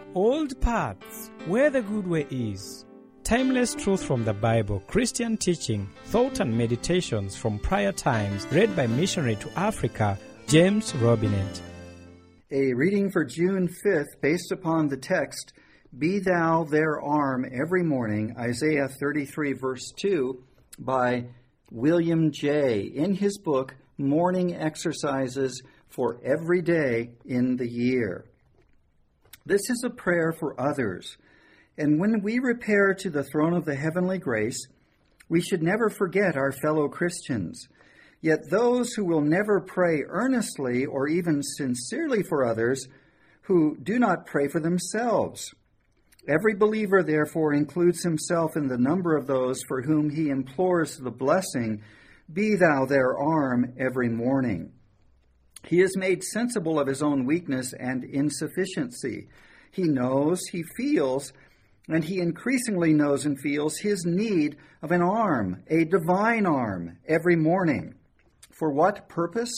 Old paths, where the good way is. Timeless truth from the Bible, Christian teaching, thought and meditations from prior times, read by missionary to Africa, James Robinet. A reading for June 5th based upon the text, "Be thou their arm every morning," Isaiah 33 verse 2, by William J. in his book, Morning Exercises for Every Day in the Year. This is a prayer for others, and when we repair to the throne of the heavenly grace, we should never forget our fellow Christians. Yet those who will never pray earnestly or even sincerely for others, who do not pray for themselves. Every believer, therefore, includes himself in the number of those for whom he implores the blessing, "Be thou their arm every morning." He is made sensible of his own weakness and insufficiency. He knows, he feels, and he increasingly knows and feels his need of an arm, a divine arm, every morning. For what purpose?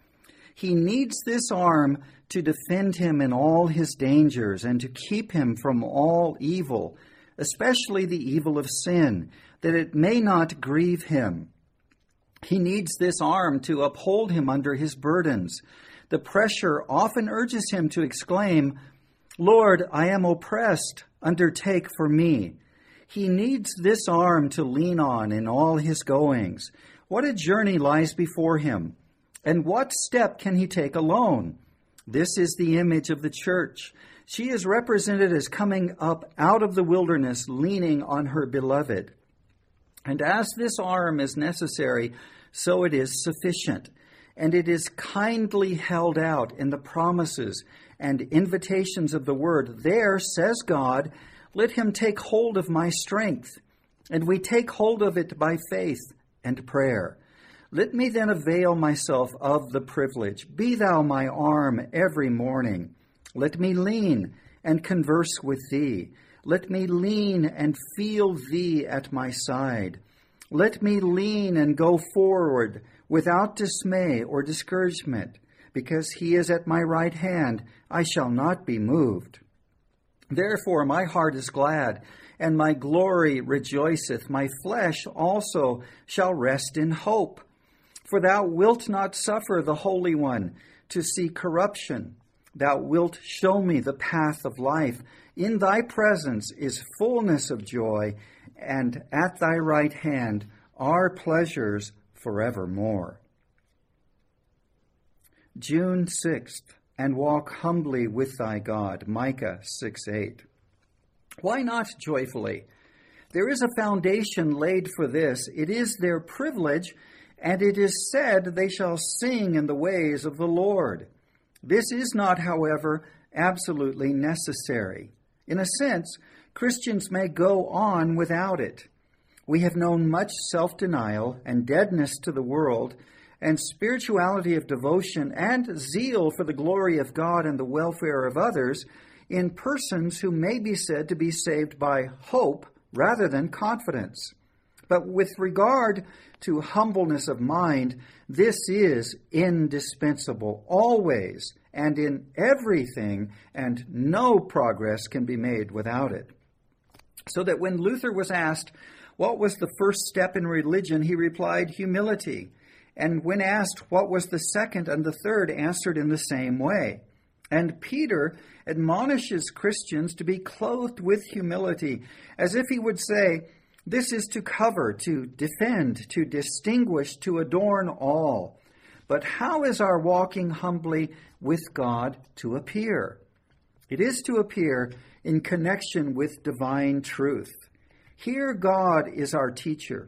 He needs this arm to defend him in all his dangers and to keep him from all evil, especially the evil of sin, that it may not grieve him. He needs this arm to uphold him under his burdens. The pressure often urges him to exclaim, "Lord, I am oppressed, undertake for me." He needs this arm to lean on in all his goings. What a journey lies before him, and what step can he take alone? This is the image of the church. She is represented as coming up out of the wilderness, leaning on her beloved. And as this arm is necessary, so it is sufficient, and it is kindly held out in the promises and invitations of the word. There, says God, "Let him take hold of my strength," and we take hold of it by faith and prayer. Let me then avail myself of the privilege. Be thou my arm every morning. Let me lean and converse with thee. Let me lean and feel thee at my side. Let me lean and go forward without dismay or discouragement, because he is at my right hand. I shall not be moved. Therefore my heart is glad, and my glory rejoiceth. My flesh also shall rest in hope. For thou wilt not suffer the Holy One to see corruption. Thou wilt show me the path of life. In thy presence is fullness of joy, and at thy right hand are pleasures forevermore. June 6th, and walk humbly with thy God, Micah 6:8. Why not joyfully? There is a foundation laid for this. It is their privilege, and it is said they shall sing in the ways of the Lord. This is not, however, absolutely necessary. In a sense, Christians may go on without it. We have known much self-denial and deadness to the world, and spirituality of devotion and zeal for the glory of God and the welfare of others in persons who may be said to be saved by hope rather than confidence. But with regard to humbleness of mind, this is indispensable always and in everything, and no progress can be made without it. So that when Luther was asked what was the first step in religion, he replied, humility. And when asked what was the second and the third, answered in the same way. And Peter admonishes Christians to be clothed with humility, as if he would say, this is to cover, to defend, to distinguish, to adorn all. But how is our walking humbly with God to appear? It is to appear in connection with divine truth. Here God is our teacher.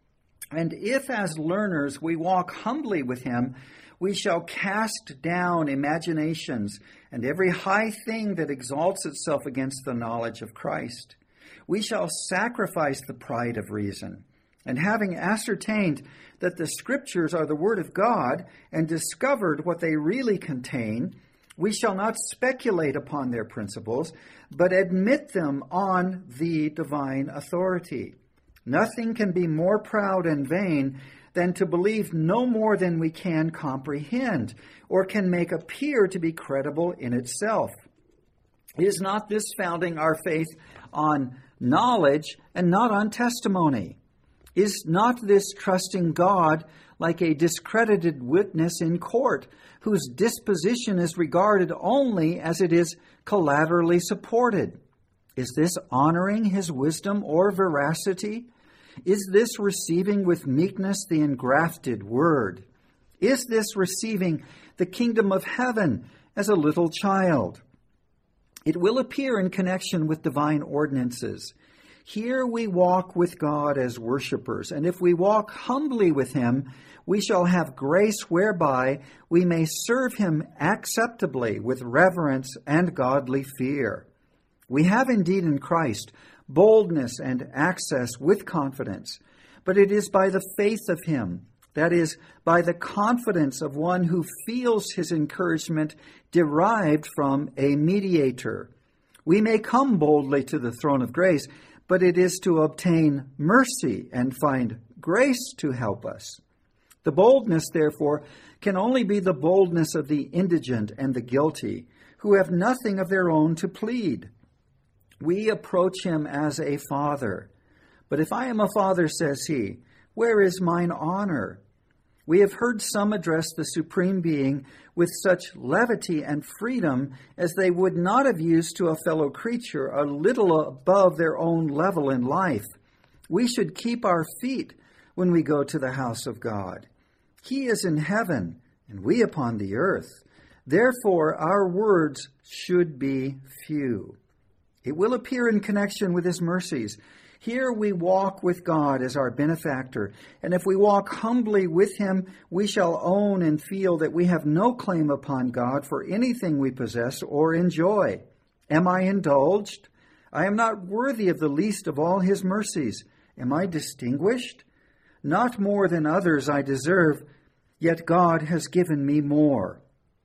And if as learners we walk humbly with him, we shall cast down imaginations and every high thing that exalts itself against the knowledge of Christ. We shall sacrifice the pride of reason. And having ascertained that the Scriptures are the Word of God and discovered what they really contain, we shall not speculate upon their principles, but admit them on the divine authority. Nothing can be more proud and vain than to believe no more than we can comprehend, or can make appear to be credible in itself. Is not this founding our faith on knowledge and not on testimony? Is not this trusting God like a discredited witness in court, whose disposition is regarded only as it is collaterally supported? Is this honoring his wisdom or veracity? Is this receiving with meekness the engrafted word? Is this receiving the kingdom of heaven as a little child? It will appear in connection with divine ordinances. Here we walk with God as worshipers, and if we walk humbly with him, we shall have grace whereby we may serve him acceptably with reverence and godly fear. We have indeed in Christ boldness and access with confidence, but it is by the faith of him, that is, by the confidence of one who feels his encouragement derived from a mediator. We may come boldly to the throne of grace, but it is to obtain mercy and find grace to help us. The boldness, therefore, can only be the boldness of the indigent and the guilty, who have nothing of their own to plead. We approach him as a father. But if I am a father, says he, where is mine honor? We have heard some address the Supreme Being with such levity and freedom as they would not have used to a fellow creature a little above their own level in life. We should keep our feet when we go to the house of God. He is in heaven, and we upon the earth. Therefore, our words should be few. It will appear in connection with his mercies. Here we walk with God as our benefactor, and if we walk humbly with him, we shall own and feel that we have no claim upon God for anything we possess or enjoy. Am I indulged? I am not worthy of the least of all his mercies. Am I distinguished? Not more than others I deserve, yet God has given me more.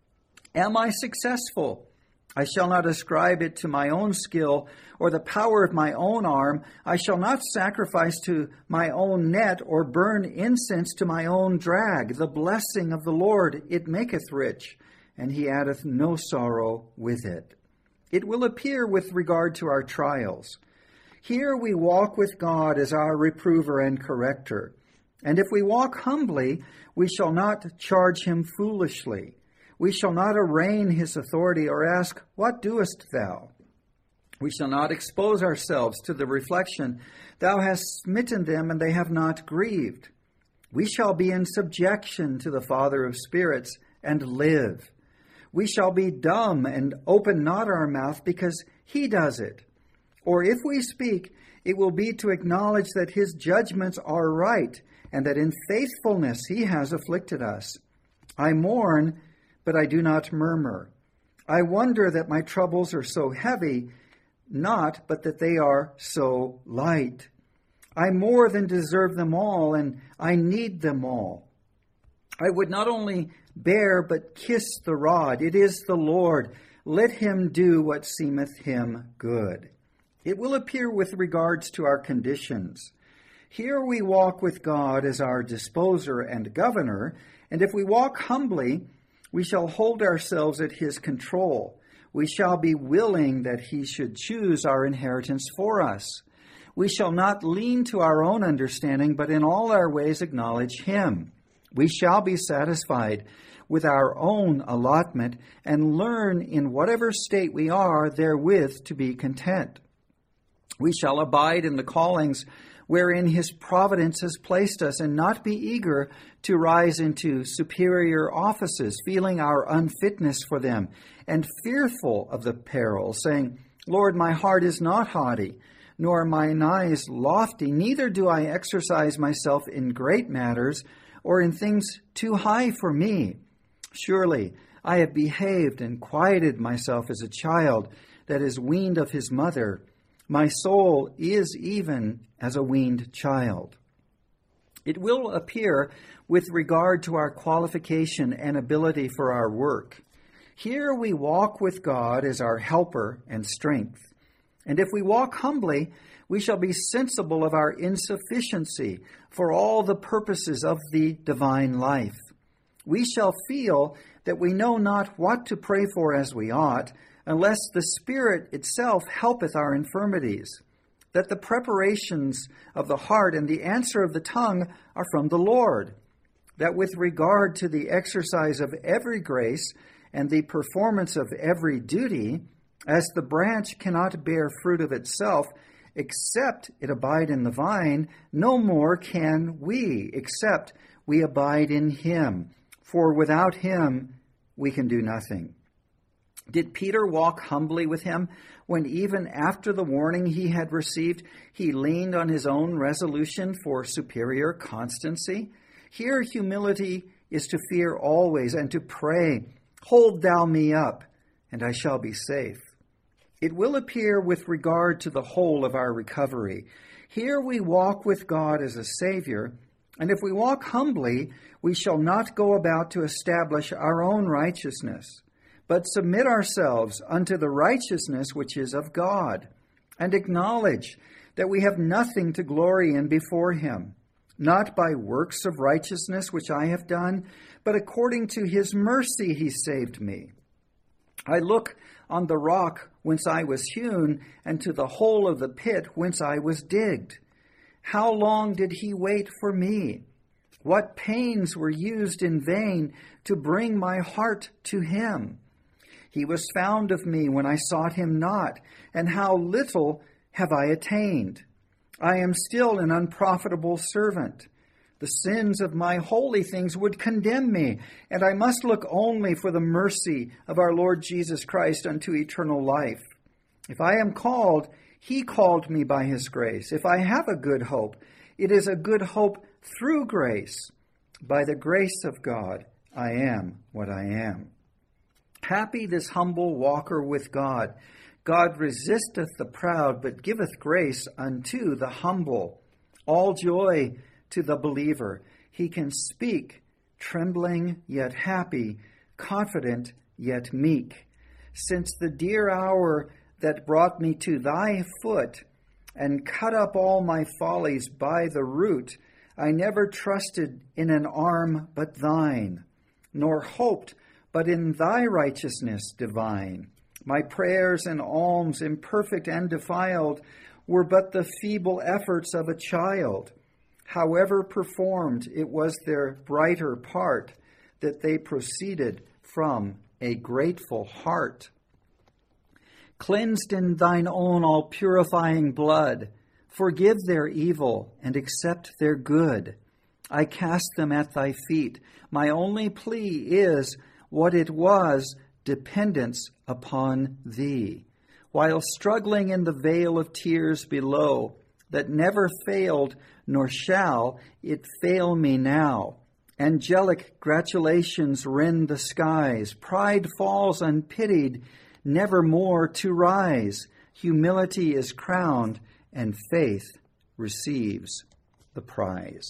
Am I successful? I shall not ascribe it to my own skill or the power of my own arm. I shall not sacrifice to my own net or burn incense to my own drag. The blessing of the Lord, it maketh rich, and he addeth no sorrow with it. It will appear with regard to our trials. Here we walk with God as our reprover and corrector. And if we walk humbly, we shall not charge him foolishly. We shall not arraign his authority or ask, what doest thou? We shall not expose ourselves to the reflection, thou hast smitten them and they have not grieved. We shall be in subjection to the Father of spirits and live. We shall be dumb and open not our mouth because he does it. Or if we speak, it will be to acknowledge that his judgments are right and that in faithfulness he has afflicted us. I mourn, but I do not murmur. I wonder that my troubles are so heavy, not but that they are so light. I more than deserve them all, and I need them all. I would not only bear, but kiss the rod. It is the Lord. Let him do what seemeth him good. It will appear with regards to our conditions. Here we walk with God as our disposer and governor, and if we walk humbly, we shall hold ourselves at his control. We shall be willing that he should choose our inheritance for us. We shall not lean to our own understanding, but in all our ways acknowledge him. We shall be satisfied with our own allotment and learn in whatever state we are therewith to be content. We shall abide in the callings wherein his providence has placed us, and not be eager to rise into superior offices, feeling our unfitness for them, and fearful of the peril, saying, Lord, my heart is not haughty, nor mine eyes lofty, neither do I exercise myself in great matters, or in things too high for me. Surely I have behaved and quieted myself as a child that is weaned of his mother. My soul is even as a weaned child. It will appear with regard to our qualification and ability for our work. Here we walk with God as our helper and strength. And if we walk humbly, we shall be sensible of our insufficiency for all the purposes of the divine life. We shall feel that we know not what to pray for as we ought, unless the Spirit itself helpeth our infirmities, that the preparations of the heart and the answer of the tongue are from the Lord, that with regard to the exercise of every grace and the performance of every duty, as the branch cannot bear fruit of itself, except it abide in the vine, no more can we, except we abide in him. For without him we can do nothing. Did Peter walk humbly with him when even after the warning he had received, he leaned on his own resolution for superior constancy? Here humility is to fear always and to pray, "Hold thou me up, and I shall be safe." It will appear with regard to the whole of our recovery. Here we walk with God as a Savior, and if we walk humbly, we shall not go about to establish our own righteousness, but submit ourselves unto the righteousness which is of God, and acknowledge that we have nothing to glory in before him, not by works of righteousness which I have done, but according to his mercy he saved me. I look on the rock whence I was hewn, and to the hole of the pit whence I was digged. How long did he wait for me? What pains were used in vain to bring my heart to him? He was found of me when I sought him not, and how little have I attained? I am still an unprofitable servant. The sins of my holy things would condemn me, and I must look only for the mercy of our Lord Jesus Christ unto eternal life. If I am called, he called me by his grace. If I have a good hope, it is a good hope through grace. By the grace of God, I am what I am. Happy this humble walker with God. God resisteth the proud, but giveth grace unto the humble. All joy to the believer. He can speak, trembling yet happy, confident yet meek. Since the dear hour that brought me to thy foot, and cut up all my follies by the root, I never trusted in an arm but thine, nor hoped but in thy righteousness divine. My prayers and alms, imperfect and defiled, were but the feeble efforts of a child. However performed, it was their brighter part, that they proceeded from a grateful heart. Cleansed in thine own all-purifying blood, forgive their evil and accept their good. I cast them at thy feet. My only plea is what it was, dependence upon thee. While struggling in the vale of tears below, that never failed, nor shall it fail me now. Angelic gratulations rend the skies. Pride falls unpitied, never more to rise. Humility is crowned, and faith receives the prize.